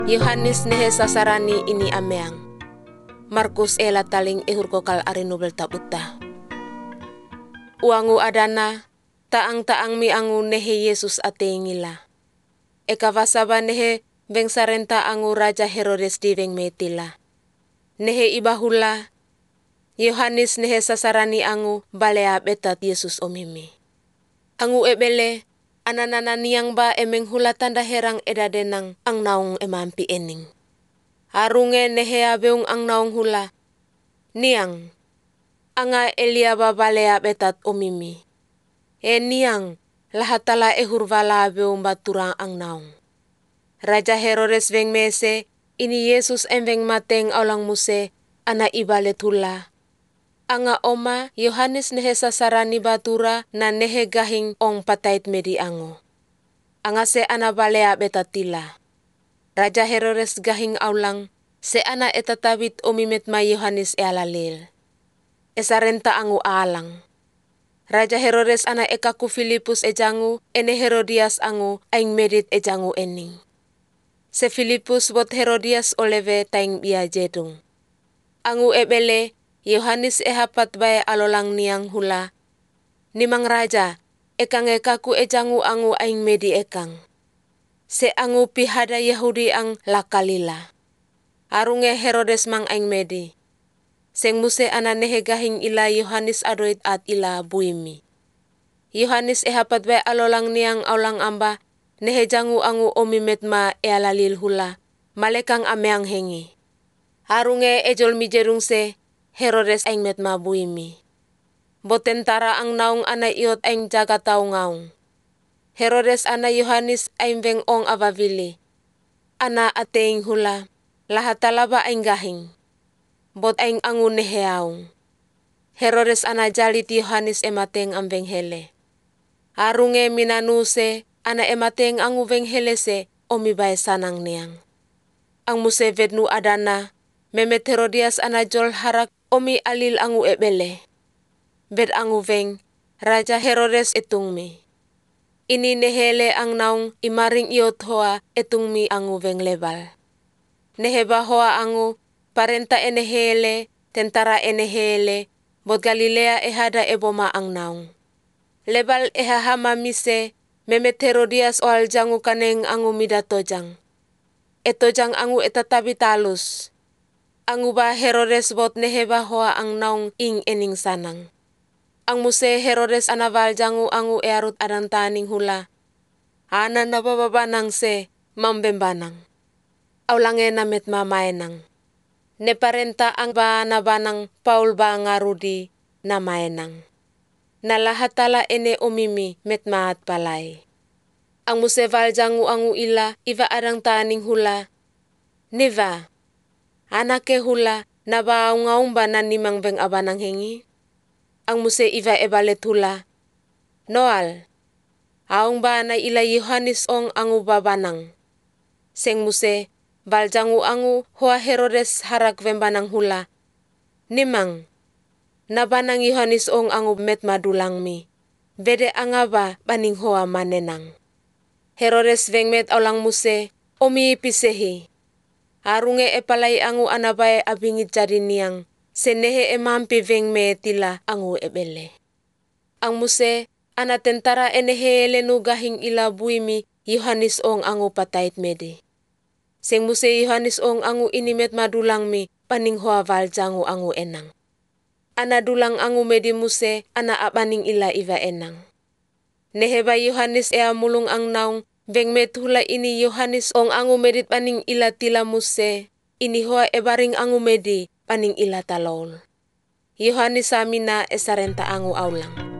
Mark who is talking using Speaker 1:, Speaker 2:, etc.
Speaker 1: Yohanes nehe sasarani ini ameang. Markus ela taling ehurkokal arinubel tabuta. Uangu adana, taang mi angu nehe Yesus atengila. Eka vasaba nehe vengsarenta angu Raja Herodes di veng metila. Nehe ibahula, Yohanes nehe sasarani angu balea betat Yesus omimi. Angu ebele, ananana niang ba emeng hula tanda herang edadenang ang naung emampi ening. Arunge nehe abeung ang naung hula. Niang, anga Elia ba balea betat omimi. Niang, lahatala ehurvala abeung baturang ang naung. Raja Herodes veng mese, ini Yesus veng mateng aulang muse, ana ibalet hula. Anga oma Yohanes nehe sasarani batura na nehe gahing ong patait medi ango. Anga se ana balea betatila. Raja Herodes gahing aulang, se ana etatabit omimet ma Yohanes alalil. Esarenta angu alang. Raja Herodes ana ekaku Filipus ejangu, ene Herodias angu aing medit ejangu ening. Se Filipus bot Herodias oleve taing bia jedung. Angu ebele, Yohanes ehapat bae alolang niang hula. Nimang raja, ekang ekaku ejangu angu aing medi ekang. Se angu pihada Yahudi ang lakalila. Arunge Herodes mang aing medi. Seng muse ana nehe gahing ila Yohanes adoit at ila buimi. Yohanes ehapat bae alolang niang aulang amba, nehe jangu angu omimet ma ealalil hula. Malekang ameang hengi. Arunge ejol mijerung se, Herodes aing met ma buimi. Botentara ang naung ana iot aing jaga tau ngaung. Herodes ana Yohanes aing veng ong avavili. Ana ateing hula, lahatalaba aing gahing. Bot aing angu neheaung. Herodes ana jalit Yohanes emateng am veng hele. Arunge minanuse, ana emateng angu veng hele se, omibae sanang niang. Ang muse vednu adana, memet Herodias ana jol harak omi alil angu ebele. Ved angu veng, Raja Herodes etungmi. Ini nehele ang naung imaring iot hoa etungmi angu veng lebal. Neheba hoa angu, parenta enehele, tentara enehele, bot Galilea ehada eboma ang naung. Lebal ehahama mise, memet Herodias oal jangu kaneng angu midatojang. Etojang angu etatabi talus. Angu ba Herodes bot neheba hoa ang naung ing ening sanang. Ang muse Herodes anaval jangu angu earut adang taning hula. Ana nabababanang se mambembanang. Aulange namet mamaenang. Neparenta ang ba nabanang Paul ba ngarudi namaenang. Nalahatala ene omimi met maat palay. Ang muse val jangu angu ila iva adang taning hula. Niva. Anake hula nabaungaung ba na nimang veng abanang hengi? Ang muse iva ebalet hula. Noal. Aung ba na ila Yohanes ong angu babanang. Seng muse baljangu angu hoa Herodes harak vembanang hula. Nimang. Nabanang Yohanes ong angu met madulang mi. Vede angaba baning hoa manenang. Herodes veng met aulang muse omi pisehi. Arunge epalay angu anabae abingit jadi niang. Senehe emampi veng me tila angu ebele. Ang muse, ana tentara enehe lenu gahing ila buimi Yohanes ong angu patait medi. Seng muse Yohanes ong angu inimet madulang mi paning hoa val jangu angu enang. Ana dulang angu medi muse, ana abaning ila iva enang. Neheba Yohanes ea mulung ang naung, veng met hula ini Yohanes ong angu medit paning ila tila muse, ini hoa ebaring angu medi paning ila talol. Yohanes samina esarenta angu aulang.